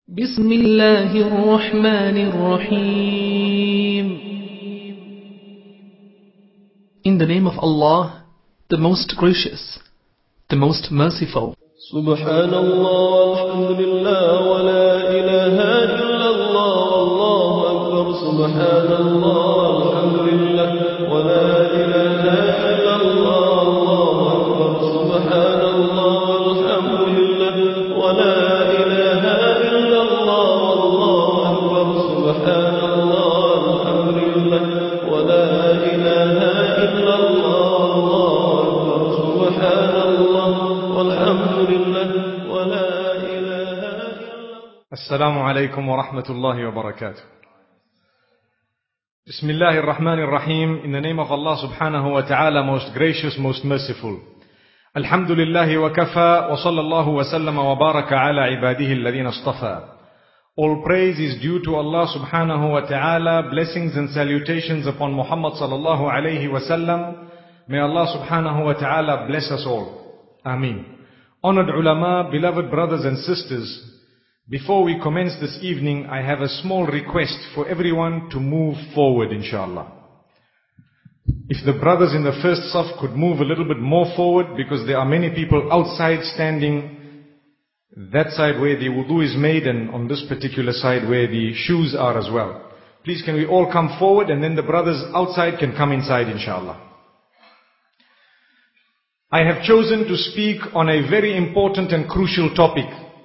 بسم الله الرحمن الرحيم. In the name of Allah, the most gracious, the most merciful. سبحان الله الحمد لله ولا إله إلا الله والله أكبر. سبحان الله الحمد لله ولا إله إلا الله والله أكبر. سبحان الله الحمد لله ولا إله إلا الله والله أكبر. سبحان الله الحمد لله ولا إله إلا الله والله أكبر. سبحان الله والحمد لله ولا إله إلا الله. السلام عليكم ورحمة الله وبركاته. Bismillah ar-Rahman ar-Rahim. In the name of Allah subhanahu wa ta'ala, most gracious, most merciful. Alhamdulillahi wa kafa wa sallallahu wa sallama wa baraka ala ibadihi alladhina astafa. All praise is due to Allah subhanahu wa ta'ala. Blessings and salutations upon Muhammad sallallahu alayhi wa sallam. May Allah subhanahu wa ta'ala bless us all. Ameen. Honored ulama, beloved brothers and sisters, before we commence this evening, I have a small request for everyone to move forward, inshallah. If the brothers in the first saf could move a little bit more forward, because there are many people outside standing, that side where the wudu is made, and on this particular side where the shoes are as well. Please, can we all come forward, and then the brothers outside can come inside, inshallah. I have chosen to speak on a very important and crucial topic.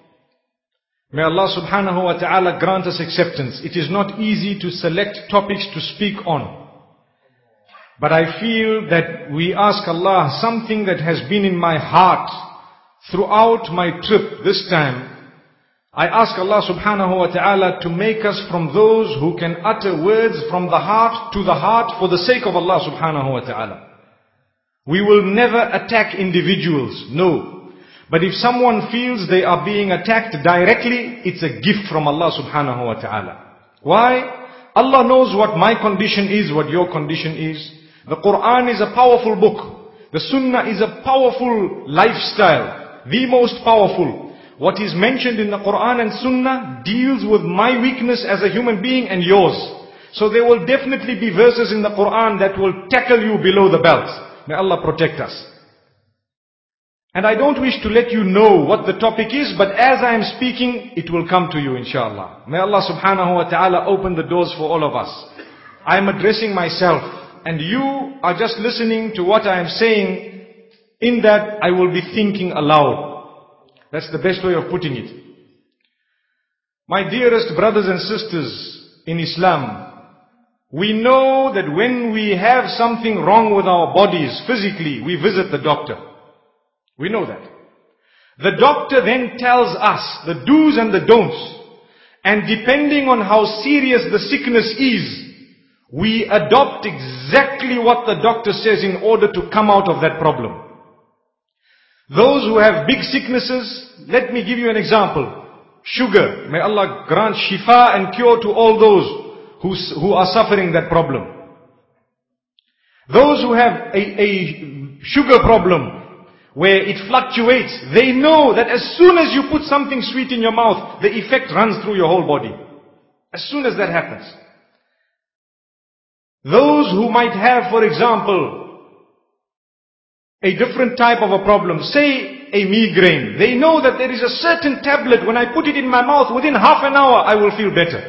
May Allah subhanahu wa ta'ala grant us acceptance. It is not easy to select topics to speak on. But I feel that we ask Allah something that has been in my heart throughout my trip this time. I ask Allah subhanahu wa ta'ala to make us from those who can utter words from the heart to the heart for the sake of Allah subhanahu wa ta'ala. We will never attack individuals, no. But if someone feels they are being attacked directly, it's a gift from Allah subhanahu wa ta'ala. Why? Allah knows what my condition is, what your condition is. The Quran is a powerful book. The Sunnah is a powerful lifestyle, the most powerful. What is mentioned in the Quran and Sunnah deals with my weakness as a human being and yours. So there will definitely be verses in the Quran that will tackle you below the belt. May Allah protect us. And I don't wish to let you know what the topic is, but as I am speaking, it will come to you, inshallah. May Allah subhanahu wa ta'ala open the doors for all of us. I am addressing myself, and you are just listening to what I am saying. In that, I will be thinking aloud. That's the best way of putting it. My dearest brothers and sisters in Islam, we know that when we have something wrong with our bodies physically, we visit the doctor. We know that. The doctor then tells us the do's and the don'ts. And depending on how serious the sickness is, we adopt exactly what the doctor says in order to come out of that problem. Those who have big sicknesses, let me give you an example. Sugar. May Allah grant shifa and cure to all those who are suffering that problem. Those who have a sugar problem, where it fluctuates, they know that as soon as you put something sweet in your mouth, the effect runs through your whole body. As soon as that happens. Those who might have, for example, a different type of a problem, say a migraine, they know that there is a certain tablet, when I put it in my mouth, within half an hour, I will feel better.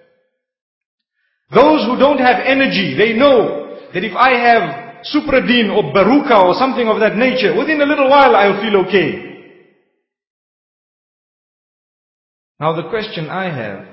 Those who don't have energy, they know that if I have Supradine or Baruka or something of that nature, within a little while I'll feel okay. Now the question I have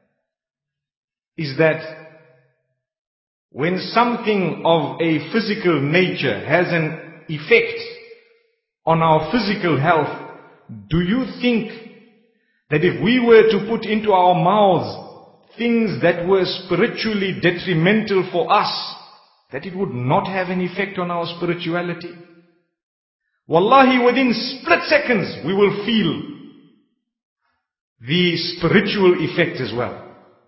is that when something of a physical nature has an effect on our physical health, do you think that if we were to put into our mouths things that were spiritually detrimental for us, that it would not have an effect on our spirituality? Wallahi, within split seconds, we will feel the spiritual effect as well.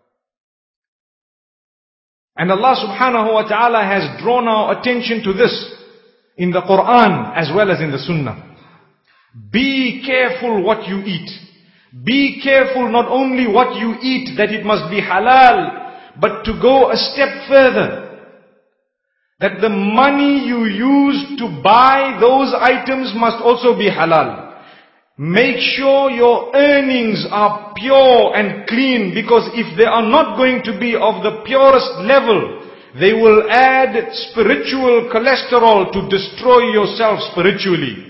And Allah subhanahu wa ta'ala has drawn our attention to this in the Quran as well as in the Sunnah. Be careful what you eat. Be careful not only what you eat, that it must be halal, but to go a step further. That the money you use to buy those items must also be halal. Make sure your earnings are pure and clean, because if they are not going to be of the purest level, they will add spiritual cholesterol to destroy yourself spiritually.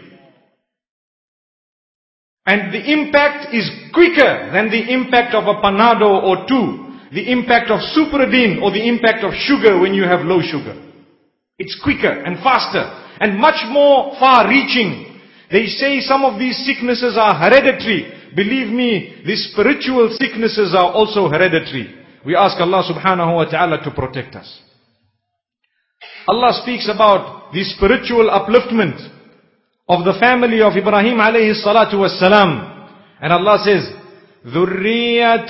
And the impact is quicker than the impact of a Panado or two, the impact of Supradine or the impact of sugar when you have low sugar. It's quicker and faster and much more far-reaching. They say some of these sicknesses are hereditary. Believe me, these spiritual sicknesses are also hereditary. We ask Allah subhanahu wa ta'ala to protect us. Allah speaks about the spiritual upliftment of the family of Ibrahim alayhi salatu wassalam. And Allah says, ذُرِّيَّةً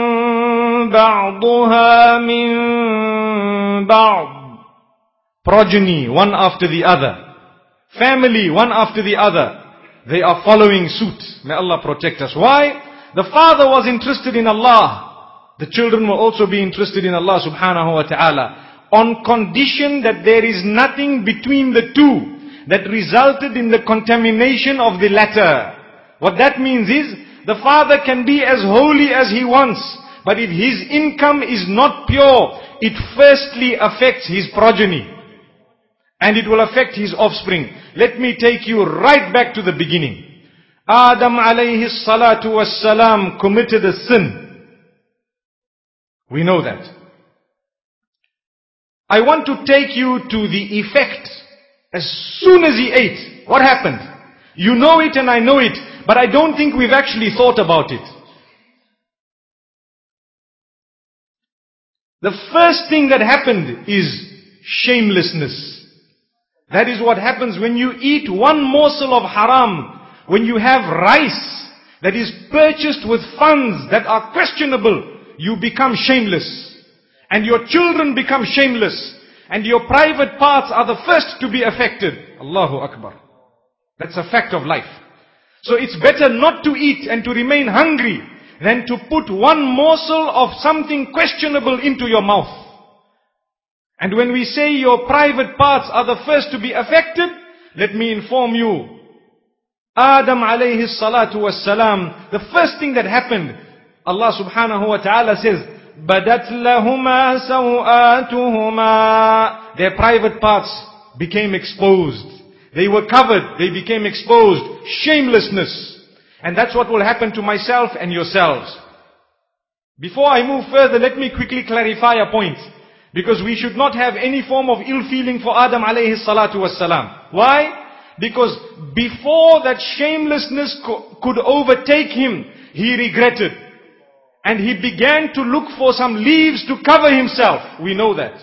بَعْضُهَا مِنْ بَعْضٍ. Progeny, one after the other. Family, one after the other. They are following suit. May Allah protect us. Why? The father was interested in Allah. The children will also be interested in Allah subhanahu wa ta'ala. On condition that there is nothing between the two that resulted in the contamination of the latter. What that means is, the father can be as holy as he wants, but if his income is not pure, it firstly affects his progeny. And it will affect his offspring. Let me take you right back to the beginning. Adam alayhi salatu wassalam committed a sin. We know that. I want to take you to the effect. As soon as he ate, what happened? You know it and I know it, but I don't think we've actually thought about it. The first thing that happened is shamelessness. That is what happens when you eat one morsel of haram, when you have rice that is purchased with funds that are questionable, you become shameless. And your children become shameless. And your private parts are the first to be affected. Allahu Akbar. That's a fact of life. So it's better not to eat and to remain hungry than to put one morsel of something questionable into your mouth. And when we say your private parts are the first to be affected, let me inform you, Adam alayhi salatu wassalam, the first thing that happened, Allah subhanahu wa ta'ala says, بَدَتْ لَهُمَا سَوْآتُهُمَا. Their private parts became exposed. They were covered, they became exposed. Shamelessness. And that's what will happen to myself and yourselves. Before I move further, let me quickly clarify a point. Because we should not have any form of ill feeling for Adam alayhi salatu wassalam. Why? Because before that shamelessness could overtake him, he regretted. And he began to look for some leaves to cover himself. We know that.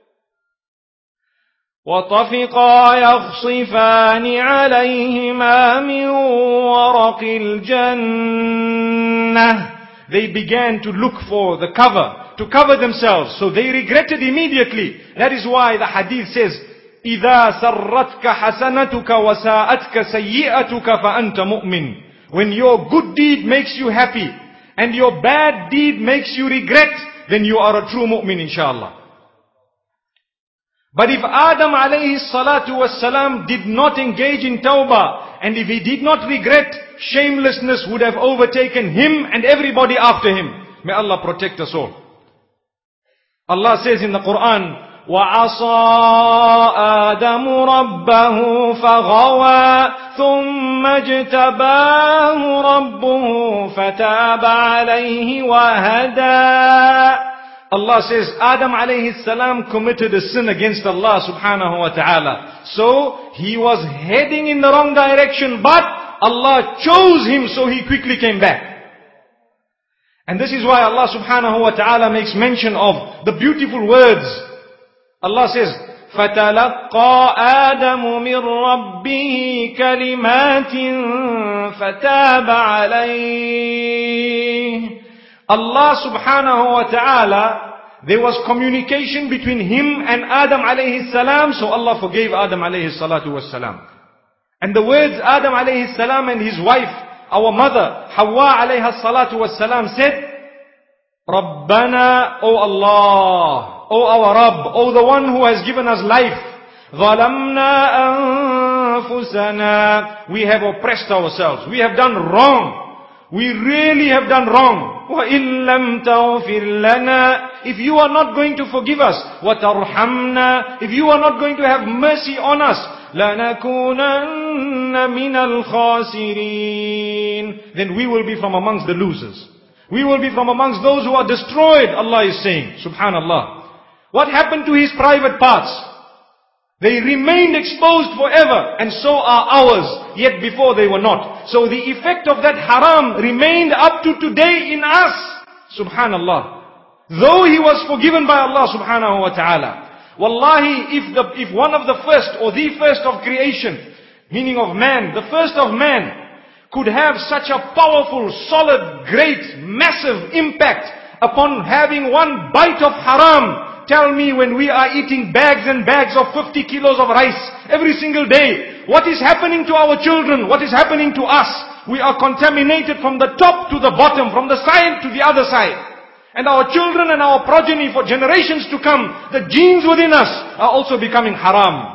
وَطَفِقَا يَخْصِفَانِ عَلَيْهِمَا مِنْ وَرَقِ الْجَنَّةِ. They began to look for the cover, to cover themselves. So they regretted immediately. That is why the hadith says, إِذَا سَرَّتْكَ حَسَنَتُكَ وَسَاءَتْكَ سَيِّئَتُكَ فَأَنْتَ مُؤْمِنٌ. When your good deed makes you happy, and your bad deed makes you regret, then you are a true mu'min, inshallah. But if Adam alayhi salatu wassalam did not engage in tawbah, and if he did not regret, shamelessness would have overtaken him and everybody after him. May Allah protect us all. Allah says in the Quran, وَعَصَىٰ آدَمُ رَبَّهُ فَغَوَىٰ ثُمَّ اجْتَبَاهُ رَبُّهُ فَتَابَ عَلَيْهِ وَهَدَىٰ. Allah says Adam alayhi salam committed a sin against Allah subhanahu wa ta'ala. So he was heading in the wrong direction, but Allah chose him, so he quickly came back. And this is why Allah subhanahu wa ta'ala makes mention of the beautiful words. Allah says, فَتَلَقَّى آدَمُ مِنْ رَبِّهِ كَلِمَاتٍ فَتَابَ عَلَيْهِ. Allah subhanahu wa ta'ala, there was communication between him and Adam alayhi salam, so Allah forgave Adam alayhi salatu was salam. And the words Adam alayhi salam and his wife, our mother, Hawa alayha salatu wassalam said, Rabbana, O Allah, O our Rabb, O the one who has given us life, ظَلَمْنَا أَنفُسَنَا, we have oppressed ourselves, we have done wrong. We really have done wrong. وَإِن لَمْ تَغْفِرْ لَنَا, if you are not going to forgive us, وَتَرْحَمْنَا, if you are not going to have mercy on us, لَنَكُونَنَّ مِنَ الْخَاسِرِينَ, then we will be from amongst the losers. We will be from amongst those who are destroyed, Allah is saying. Subhanallah. What happened to his private parts? They remained exposed forever, and so are ours, yet before they were not. So the effect of that haram remained up to today in us. Subhanallah. Though he was forgiven by Allah subhanahu wa ta'ala. Wallahi, if one of the first or the first of creation, meaning of man, the first of man, could have such a powerful, solid, great, massive impact upon having one bite of haram, tell me, when we are eating bags and bags of 50 kilos of rice every single day, what is happening to our children? What is happening to us? We are contaminated from the top to the bottom, from the side to the other side. And our children and our progeny for generations to come, the genes within us are also becoming haram.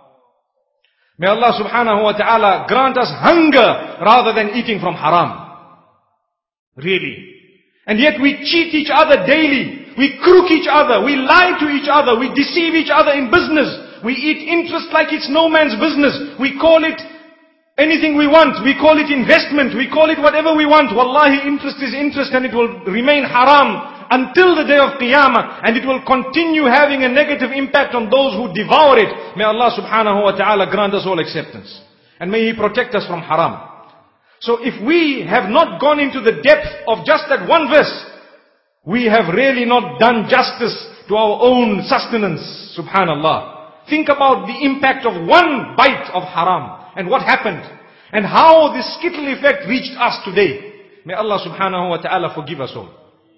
May Allah subhanahu wa ta'ala grant us hunger rather than eating from haram. Really. And yet we cheat each other daily. We crook each other, we lie to each other, we deceive each other in business. We eat interest like it's no man's business. We call it anything we want. We call it investment. We call it whatever we want. Wallahi, interest is interest, and it will remain haram until the day of Qiyamah. And it will continue having a negative impact on those who devour it. May Allah subhanahu wa ta'ala grant us all acceptance. And may He protect us from haram. So if we have not gone into the depth of just that one verse, we have really not done justice to our own sustenance. Subhanallah. Think about the impact of one bite of haram and what happened and how this skittle effect reached us today. May Allah subhanahu wa ta'ala forgive us all.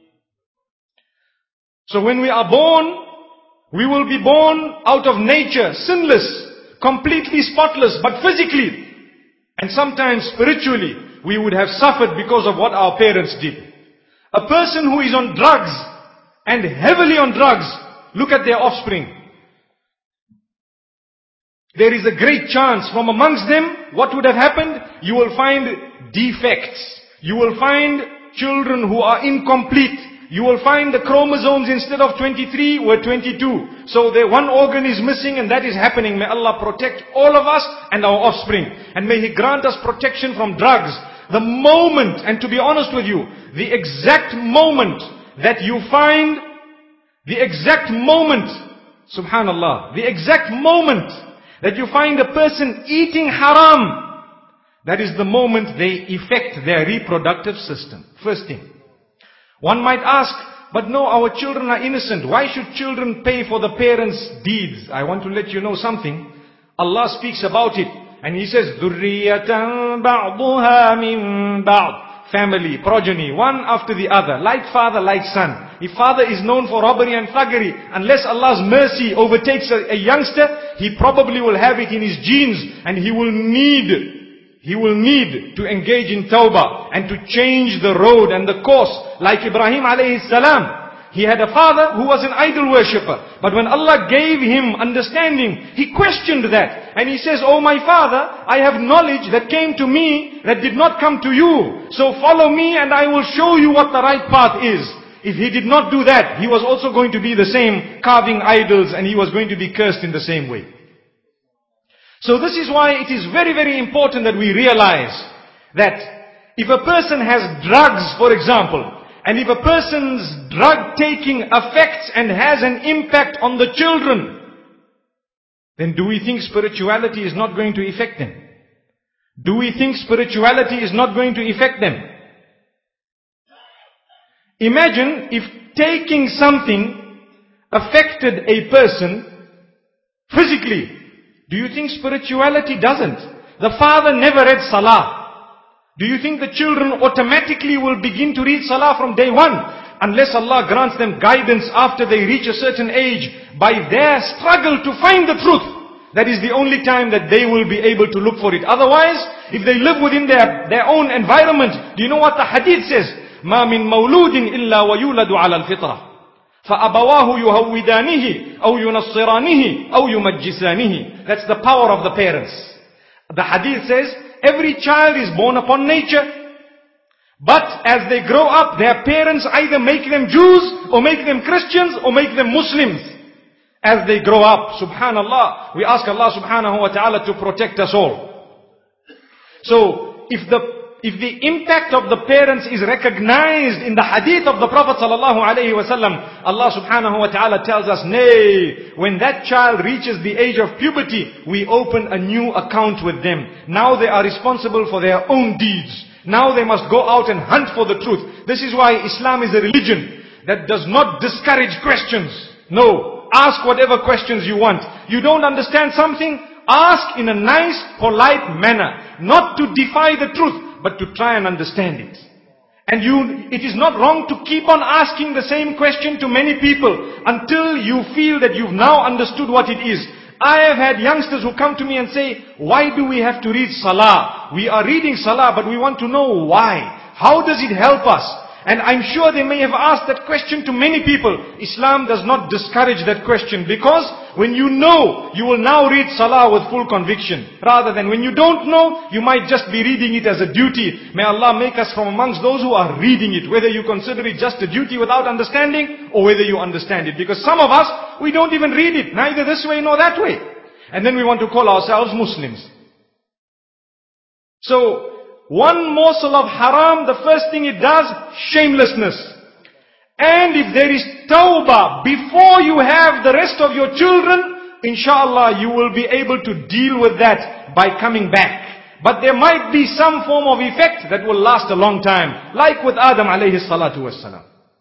So when we are born, we will be born out of nature, sinless, completely spotless, but physically and sometimes spiritually we would have suffered because of what our parents did. A person who is on drugs and heavily on drugs, look at their offspring. There is a great chance from amongst them, what would have happened? You will find defects. You will find children who are incomplete. You will find the chromosomes instead of 23 were 22. So the one organ is missing, and that is happening. May Allah protect all of us and our offspring. And may He grant us protection from drugs. The moment, and to be honest with you, the exact moment that you find, subhanallah, the exact moment that you find a person eating haram, that is the moment they affect their reproductive system. First thing. One might ask, but no, our children are innocent. Why should children pay for the parents' deeds? I want to let you know something. Allah speaks about it. And He says, ذُرِّيَّةً بَعْضُهَا مِنْ بَعْضٍ. Family, progeny, one after the other. Like father, like son. If father is known for robbery and thuggery, unless Allah's mercy overtakes a youngster, he probably will have it in his genes. And he will need to engage in tawbah and to change the road and the course. Like Ibrahim alayhi salam. He had a father who was an idol worshipper. But when Allah gave him understanding, he questioned that. And he says, "Oh my father, I have knowledge that came to me that did not come to you. So follow me and I will show you what the right path is." If he did not do that, he was also going to be the same, carving idols, and he was going to be cursed in the same way. So this is why it is very, very important that we realize that if a person has drugs, for example, and if a person's drug taking affects and has an impact on the children, then do we think spirituality is not going to affect them? Do we think spirituality is not going to affect them? Imagine if taking something affected a person physically. Do you think spirituality doesn't? The father never read salah. Do you think the children automatically will begin to read salah from day one? Unless Allah grants them guidance after they reach a certain age by their struggle to find the truth. That is the only time that they will be able to look for it. Otherwise, if they live within their own environment, do you know what the hadith says? مَا مِن مَوْلُودٍ إِلَّا وَيُولَدُ عَلَى الْفِطْرَةِ فَأَبَوَاهُ يُهَوِّدَانِهِ أَوْ يُنَصِّرَانِهِ أَوْ يُمَجِّسَانِهِ. That's the power of the parents. The hadith says, every child is born upon nature. But as they grow up, their parents either make them Jews, or make them Christians, or make them Muslims. As they grow up, subhanallah, we ask Allah subhanahu wa ta'ala to protect us all. So, if the impact of the parents is recognized in the hadith of the Prophet sallallahu alaihi wasallam, Allah subhanahu wa ta'ala tells us, nay, when that child reaches the age of puberty, we open a new account with them. Now they are responsible for their own deeds. Now they must go out and hunt for the truth. This is why Islam is a religion that does not discourage questions. No, ask whatever questions you want. You don't understand something? Ask in a nice, polite manner. Not to defy the truth, but to try and understand it. And it is not wrong to keep on asking the same question to many people until you feel that you've now understood what it is. I have had youngsters who come to me and say, why do we have to read Salah? We are reading Salah, but we want to know why. How does it help us? And I'm sure they may have asked that question to many people. Islam does not discourage that question, because when you know, you will now read Salah with full conviction. Rather than when you don't know, you might just be reading it as a duty. May Allah make us from amongst those who are reading it, whether you consider it just a duty without understanding, or whether you understand it. Because some of us, we don't even read it, neither this way nor that way. And then we want to call ourselves Muslims. So, one morsel of haram, the first thing it does, shamelessness. And if there is tawbah before you have the rest of your children, inshallah you will be able to deal with that by coming back. But there might be some form of effect that will last a long time, like with Adam alayhi salatu wassalam.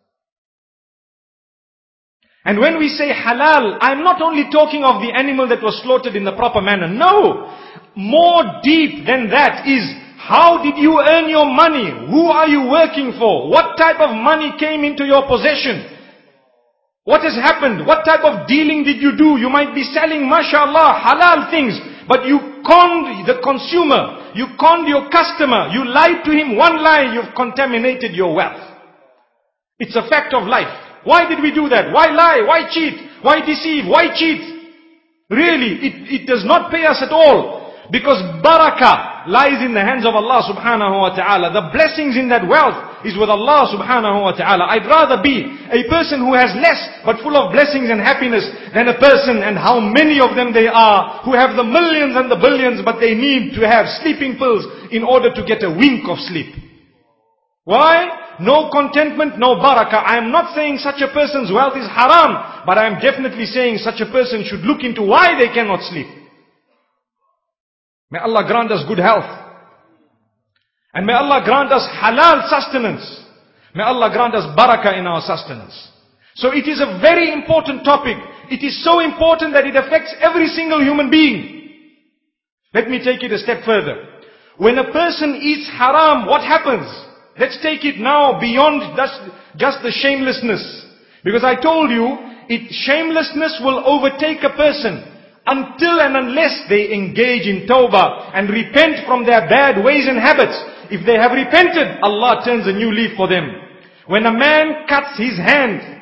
And when we say halal, I'm not only talking of the animal that was slaughtered in the proper manner. No! More deep than that is, how did you earn your money? Who are you working for? What type of money came into your possession? What has happened? What type of dealing did you do? You might be selling, mashallah, halal things, but you conned the consumer. You conned your customer. You lied to him. One lie, you've contaminated your wealth. It's a fact of life. Why did we do that? Why lie? Why cheat? Why deceive? Why cheat? Really, it does not pay us at all. Because barakah lies in the hands of Allah subhanahu wa ta'ala. The blessings in that wealth is with Allah subhanahu wa ta'ala. I'd rather be a person who has less but full of blessings and happiness than a person, and how many of them they are, who have the millions and the billions, but they need to have sleeping pills in order to get a wink of sleep. Why? No contentment, no barakah. I am not saying such a person's wealth is haram, but I am definitely saying such a person should look into why they cannot sleep. May Allah grant us good health. And may Allah grant us halal sustenance. May Allah grant us barakah in our sustenance. So it is a very important topic. It is so important that it affects every single human being. Let me take it a step further. When a person eats haram, what happens? Let's take it now beyond just the shamelessness. Because I told you, shamelessness will overtake a person until and unless they engage in tawbah and repent from their bad ways and habits. If they have repented, Allah turns a new leaf for them. When a man cuts his hand,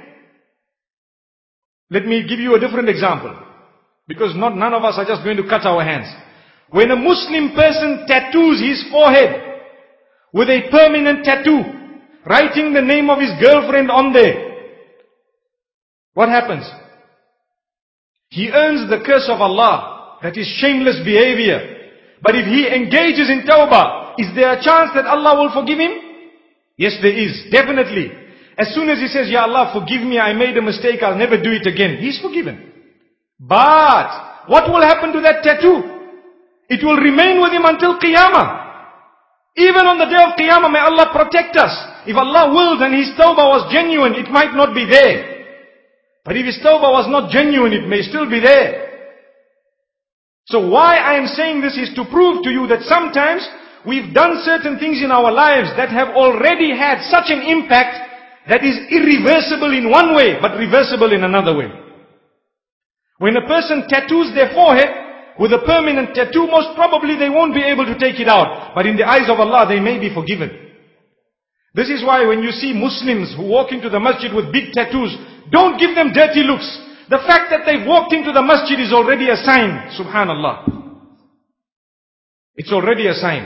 let me give you a different example, because none of us are just going to cut our hands. When a Muslim person tattoos his forehead with a permanent tattoo, writing the name of his girlfriend on there, what happens? He earns the curse of Allah. That is shameless behavior. But if he engages in tawbah, is there a chance that Allah will forgive him? Yes, there is. Definitely. As soon as he says, Ya Allah, forgive me, I made a mistake, I'll never do it again, he's forgiven. But what will happen to that tattoo? It will remain with him until Qiyamah. Even on the day of Qiyamah, may Allah protect us. If Allah wills and his tawbah was genuine, it might not be there. But if his tawbah was not genuine, it may still be there. So why I am saying this is to prove to you that sometimes we've done certain things in our lives that have already had such an impact that is irreversible in one way, but reversible in another way. When a person tattoos their forehead, with a permanent tattoo, most probably they won't be able to take it out. But in the eyes of Allah, they may be forgiven. This is why when you see Muslims who walk into the masjid with big tattoos, don't give them dirty looks. The fact that they've walked into the masjid is already a sign. Subhanallah. It's already a sign.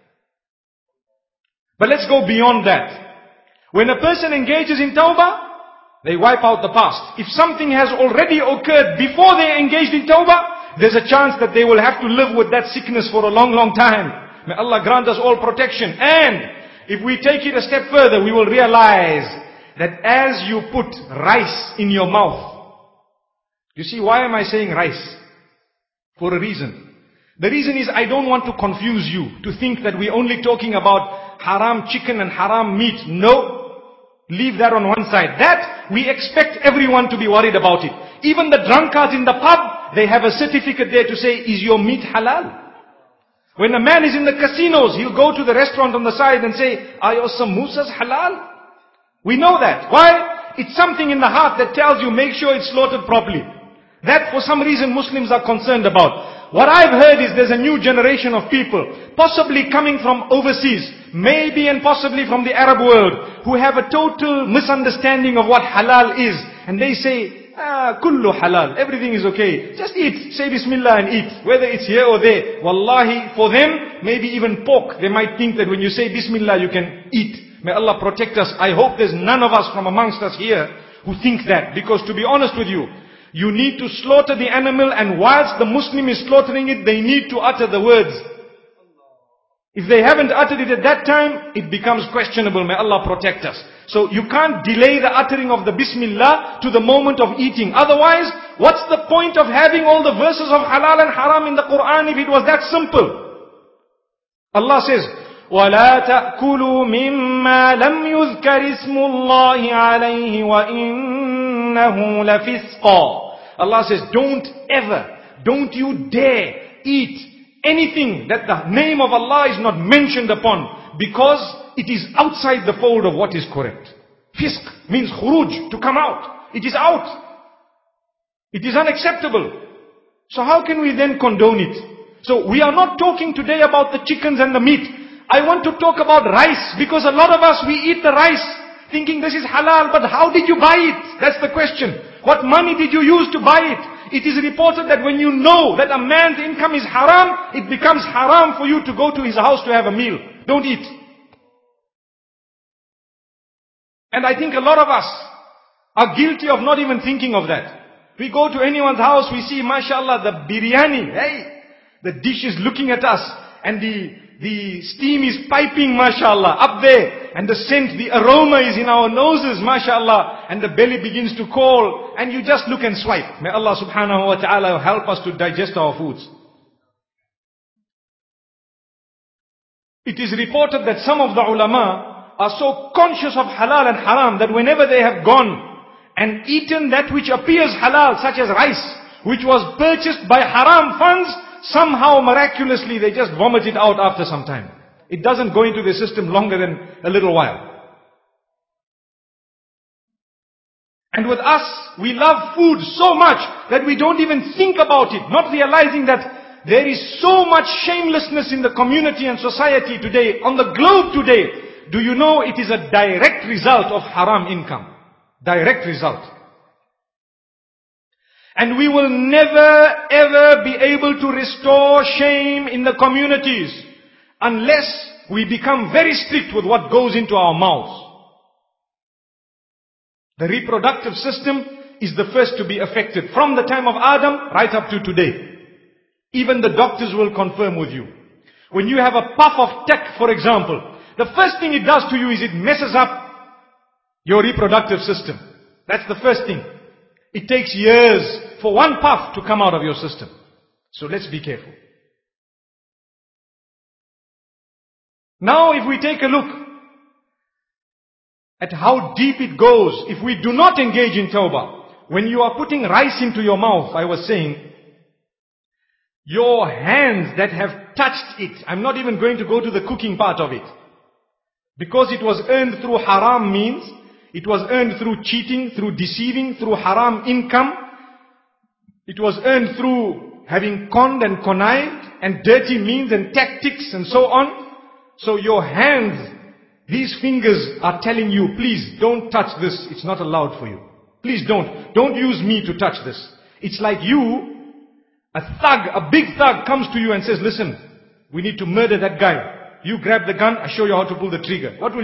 But let's go beyond that. When a person engages in tawbah, they wipe out the past. If something has already occurred before they engaged in tawbah, there's a chance that they will have to live with that sickness for a long, long time. May Allah grant us all protection. And if we take it a step further, we will realize that as you put rice in your mouth, you see, why am I saying rice? For a reason. The reason is I don't want to confuse you to think that we're only talking about haram chicken and haram meat. No. Leave that on one side. That, we expect everyone to be worried about it. Even the drunkards in the pub, they have a certificate there to say, is your meat halal? When a man is in the casinos, he'll go to the restaurant on the side and say, are your samosas halal? We know that. Why? It's something in the heart that tells you, make sure it's slaughtered properly. That for some reason Muslims are concerned about. What I've heard is there's a new generation of people, possibly coming from overseas, maybe and possibly from the Arab world, who have a total misunderstanding of what halal is. And they say, kullu halal, everything is okay. Just eat, say bismillah and eat. Whether it's here or there. Wallahi, for them, maybe even pork, they might think that when you say bismillah you can eat. May Allah protect us. I hope there's none of us from amongst us here who think that. Because to be honest with you, you need to slaughter the animal, and whilst the Muslim is slaughtering it, they need to utter the words. If they haven't uttered it at that time, it becomes questionable. May Allah protect us. So you can't delay the uttering of the Bismillah to the moment of eating. Otherwise, what's the point of having all the verses of halal and haram in the Quran if it was that simple? Allah says, وَلَا تَأْكُلُوا مِمَّا لَمْ يُذْكَرِ اسْمُ اللَّهِ عَلَيْهِ وَإِنَّهُ لَفِسْقًا. Allah says, don't you dare eat anything that the name of Allah is not mentioned upon, because it is outside the fold of what is correct. Fisq means khuruj, to come out. It is out. It is unacceptable. So how can we then condone it? So we are not talking today about the chickens and the meat. I want to talk about rice, because a lot of us, we eat the rice thinking this is halal, but how did you buy it? That's the question. What money did you use to buy it? It is reported that when you know that a man's income is haram, it becomes haram for you to go to his house to have a meal. Don't eat. And I think a lot of us are guilty of not even thinking of that. We go to anyone's house, we see, mashallah, the biryani. Hey, the dish is looking at us, and the steam is piping, mashallah, up there. And the scent, the aroma is in our noses, mashallah. And the belly begins to call. And you just look and swipe. May Allah subhanahu wa ta'ala help us to digest our foods. It is reported that some of the ulama are so conscious of halal and haram that whenever they have gone and eaten that which appears halal, such as rice, which was purchased by haram funds, somehow miraculously they just vomit it out after some time. It doesn't go into the system longer than a little while. And with us, we love food so much that we don't even think about it, not realizing that there is so much shamelessness in the community and society today, on the globe today. Do you know it is a direct result of haram income? Direct result. And we will never ever be able to restore shame in the communities unless we become very strict with what goes into our mouths. The reproductive system is the first to be affected from the time of Adam right up to today. Even the doctors will confirm with you. When you have a puff of tech, for example, the first thing it does to you is it messes up your reproductive system. That's the first thing. It takes years for one puff to come out of your system. So let's be careful. Now if we take a look at how deep it goes, if we do not engage in tawbah, when you are putting rice into your mouth, I was saying, your hands that have touched it, I'm not even going to go to the cooking part of it, because it was earned through haram means, it was earned through cheating, through deceiving, through haram income, it was earned through having conned and connived and dirty means and tactics and so on. So your hands, these fingers are telling you, please don't touch this. It's not allowed for you. Please don't. Don't use me to touch this. It's like you, a thug, a big thug comes to you and says, listen, we need to murder that guy. You grab the gun, I show you how to pull the trigger. What will